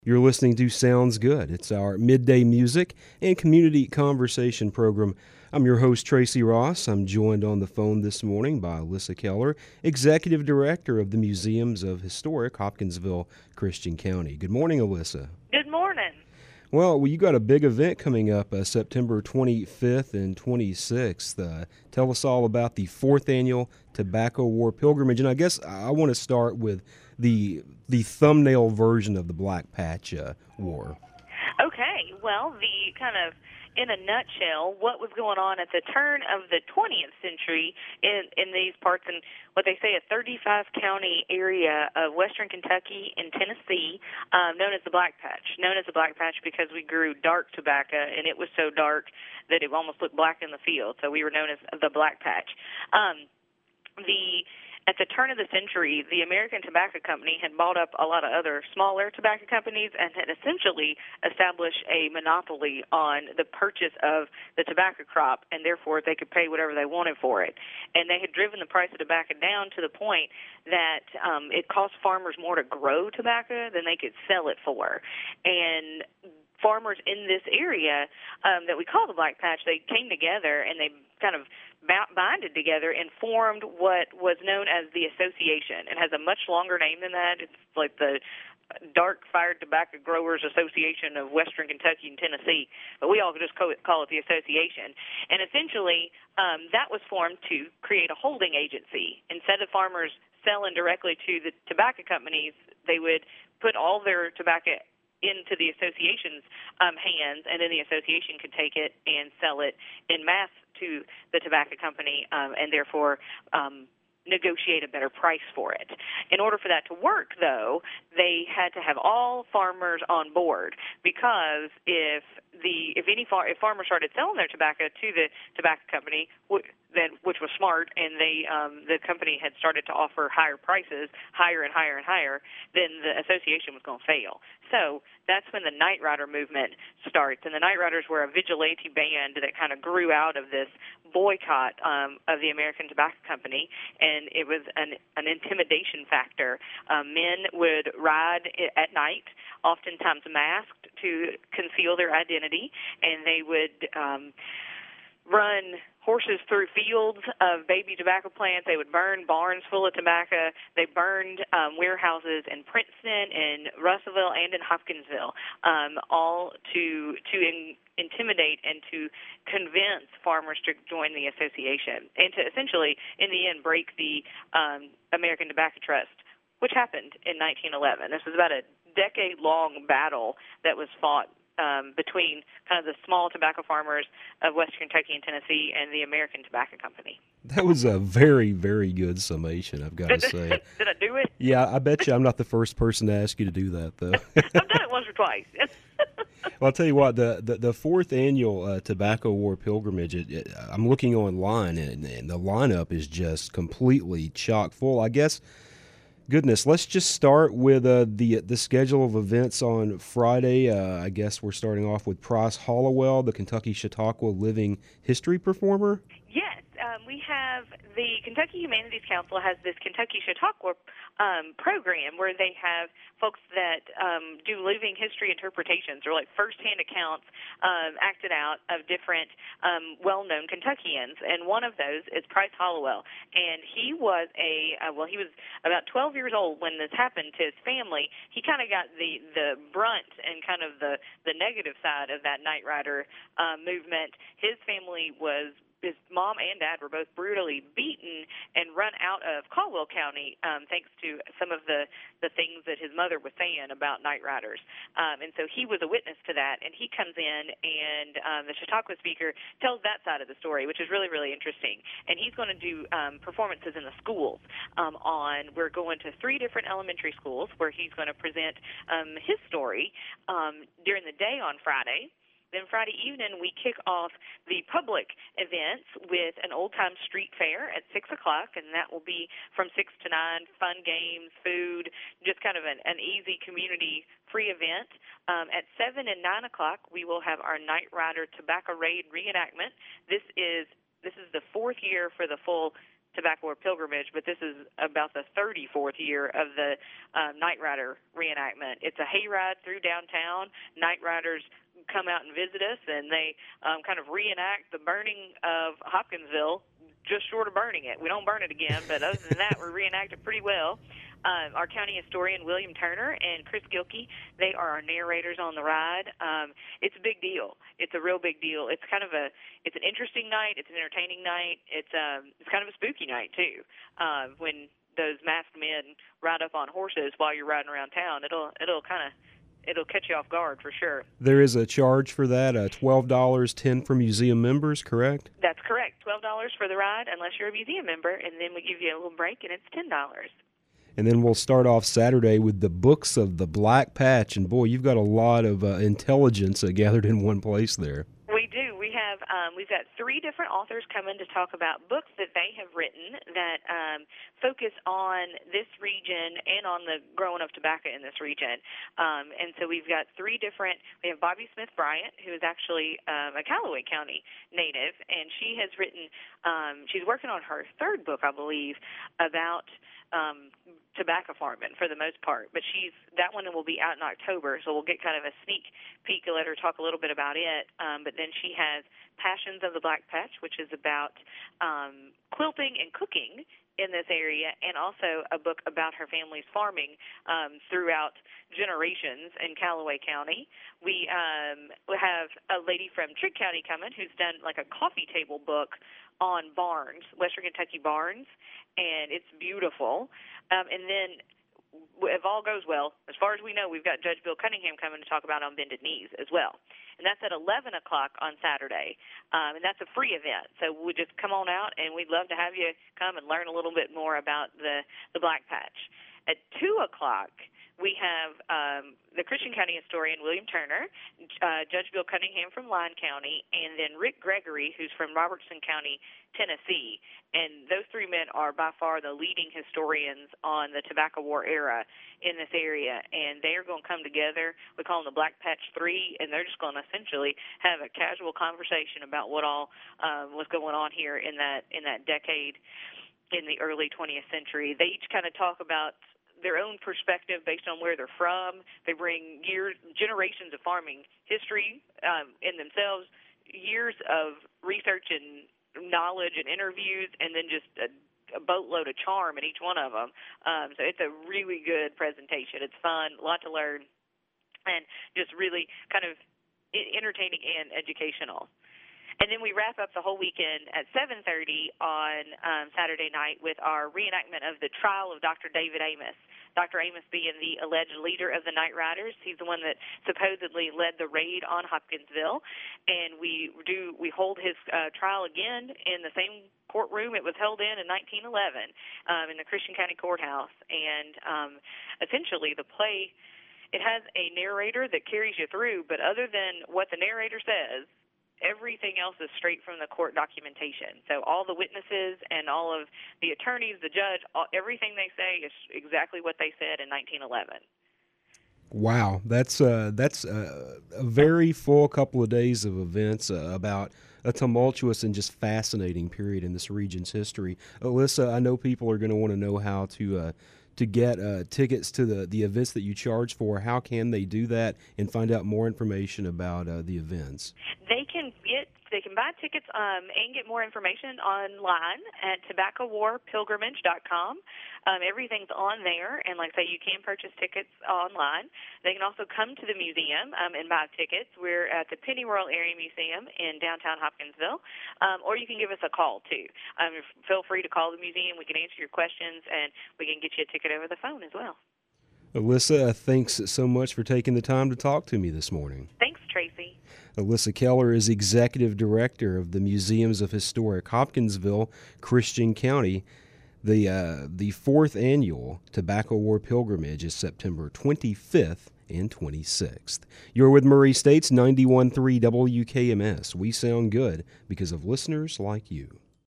You're listening to Sounds Good. It's our midday music and community conversation program. I'm your host, Tracy Ross. I'm joined on the phone this morning by Alyssa Keller, Executive Director of the Museums of Historic Hopkinsville Christian County. Good morning, Alyssa. Good morning. Well, you got a big event coming up September 25th and 26th. Tell us all about the 4th Annual Tobacco War Pilgrimage. And I guess I want to start with the thumbnail version of the Black Patch War. Okay, well, the kind of, in a nutshell, what was going on at the turn of the 20th century in these parts, and what they say a 35-county area of western Kentucky and Tennessee, known as the Black Patch. Known as the Black Patch because we grew dark tobacco, and it was so dark that it almost looked black in the field, so we were known as the Black Patch. At the turn of the century, the American Tobacco Company had bought up a lot of other smaller tobacco companies and had essentially established a monopoly on the purchase of the tobacco crop, and therefore they could pay whatever they wanted for it. And they had driven the price of tobacco down to the point that it cost farmers more to grow tobacco than they could sell it for. And farmers in this area that we call the Black Patch, they came together and they kind of binded together and formed what was known as the Association. It has a much longer name than that. It's like the Dark Fired Tobacco Growers Association of Western Kentucky and Tennessee, but we all just call it the Association. And essentially, that was formed to create a holding agency. Instead of farmers selling directly to the tobacco companies, they would put all their tobacco into the association's hands, and then the association could take it and sell it in mass to the tobacco company, and therefore negotiate a better price for it. In order for that to work, though, they had to have all farmers on board, because if farmers started selling their tobacco to the tobacco company, which was smart, and the company had started to offer higher prices, higher and higher and higher, then the association was going to fail. So that's when the Night Rider movement starts. And the Night Riders were a vigilante band that kind of grew out of this boycott of the American Tobacco Company, and it was an intimidation factor. Men would ride at night, oftentimes masked to conceal their identity, and they would run horses through fields of baby tobacco plants. They would burn barns full of tobacco. They burned warehouses in Princeton, in Russellville, and in Hopkinsville, all to intimidate and to convince farmers to join the association, and to essentially, in the end, break the American Tobacco Trust, which happened in 1911. This was about a decade-long battle that was fought between kind of the small tobacco farmers of Western Kentucky and Tennessee and the American Tobacco Company. That was a very, very good summation, I've got to say. Did I do it? Yeah, I bet you I'm not the first person to ask you to do that, though. I've done it once or twice. Well, I'll tell you what, the 4th Annual Tobacco War Pilgrimage, I'm looking online, and the lineup is just completely chock full. I guess, goodness, let's just start with the schedule of events on Friday. I guess we're starting off with Price Hollowell, the Kentucky Chautauqua Living History performer. Yes, we have the Kentucky Humanities Council has this Kentucky Chautauqua program where they have folks that do living history interpretations, or like firsthand accounts acted out of different well-known Kentuckians. And one of those is Price Hollowell. And he was he was about 12 years old when this happened to his family. He kind of got the brunt and kind of the negative side of that Night Rider movement. His family his mom and dad were both brutally beaten and run out of Caldwell County thanks to some of the things that his mother was saying about Night Riders. And so he was a witness to that, and he comes in, and the Chautauqua speaker tells that side of the story, which is really, really interesting. And he's going to do performances in the schools. We're going to 3 different elementary schools where he's going to present his story during the day on Friday. Then Friday evening, we kick off the public events with an old-time street fair at 6 o'clock, and that will be from 6 to 9, fun games, food, just kind of an easy community-free event. At 7 and 9 o'clock, we will have our Night Rider Tobacco Raid reenactment. This is the 4th year for the full Tobacco War Pilgrimage, but this is about the 34th year of the Night Rider reenactment. It's a hayride through downtown. Night Riders come out and visit us, and they kind of reenact the burning of Hopkinsville, just short of burning it. We don't burn it again, but other than that, we reenact it pretty well. Our county historian, William Turner, and Chris Gilkey, they are our narrators on the ride. It's a big deal. It's a real big deal. It's kind of it's an interesting night. It's an entertaining night. It's kind of a spooky night, too. When those masked men ride up on horses while you're riding around town, it'll catch you off guard for sure. There is a charge for that, $12, $10 for museum members, correct? That's correct. $12 for the ride unless you're a museum member, and then we give you a little break, and it's $10. And then we'll start off Saturday with the Books of the Black Patch. And, boy, you've got a lot of intelligence gathered in one place there. We do. We've got 3 different authors coming to talk about books that they have written that focus on this region and on the growing of tobacco in this region. And so we've got 3 different. We have Bobby Smith Bryant, who is actually a Callaway County native, and she has written. She's working on her 3rd book, I believe, about tobacco farming for the most part, but that one will be out in October, so we'll get kind of a sneak peek and let her talk a little bit about it. But then she has Passions of the Black Patch, which is about quilting and cooking in this area, and also a book about her family's farming throughout generations in Callaway County. We have a lady from Trigg County coming who's done like a coffee table book on barns, Western Kentucky barns, and it's beautiful. And then, if all goes well, as far as we know, we've got Judge Bill Cunningham coming to talk about On Bended Knees as well. And that's at 11 o'clock on Saturday. And that's a free event. So we'll just come on out, and we'd love to have you come and learn a little bit more about the Black Patch. At 2 o'clock, we have the Christian County historian, William Turner, Judge Bill Cunningham from Lyon County, and then Rick Gregory, who's from Robertson County, Tennessee. And those 3 men are by far the leading historians on the Tobacco War era in this area. And they are going to come together. We call them the Black Patch 3, and they're just going to essentially have a casual conversation about what all was going on here in that decade in the early 20th century. They each kind of talk about their own perspective based on where they're from. They bring generations of farming history in themselves, years of research and knowledge and interviews, and then just a boatload of charm in each one of them. So it's a really good presentation. It's fun, a lot to learn, and just really kind of entertaining and educational. And then we wrap up the whole weekend at 7:30 on Saturday night with our reenactment of the trial of Dr. David Amos. Dr. Amos being the alleged leader of the Night Riders. He's the one that supposedly led the raid on Hopkinsville. And we hold his trial again in the same courtroom it was held in 1911 in the Christian County Courthouse. And essentially the play, it has a narrator that carries you through, but other than what the narrator says, everything else is straight from the court documentation. So all the witnesses and all of the attorneys, the judge, everything they say is exactly what they said in 1911. Wow, that's a very full couple of days of events about a tumultuous and just fascinating period in this region's history. Alyssa, I know people are going to want to know how to get tickets to the events that you charge for. How can they do that and find out more information about the events? They can buy tickets and get more information online at tobaccowarpilgrimage.com. Everything's on there, and like I say, you can purchase tickets online. They can also come to the museum and buy tickets. We're at the Pennyroyal Area Museum in downtown Hopkinsville, or you can give us a call, too. Feel free to call the museum. We can answer your questions, and we can get you a ticket over the phone as well. Alyssa, thanks so much for taking the time to talk to me this morning. Thanks, Tracy. Alyssa Keller is Executive Director of the Museums of Historic Hopkinsville, Christian County. The 4th annual Tobacco War Pilgrimage is September 25th and 26th. You're with Murray State's 91.3 WKMS. We sound good because of listeners like you.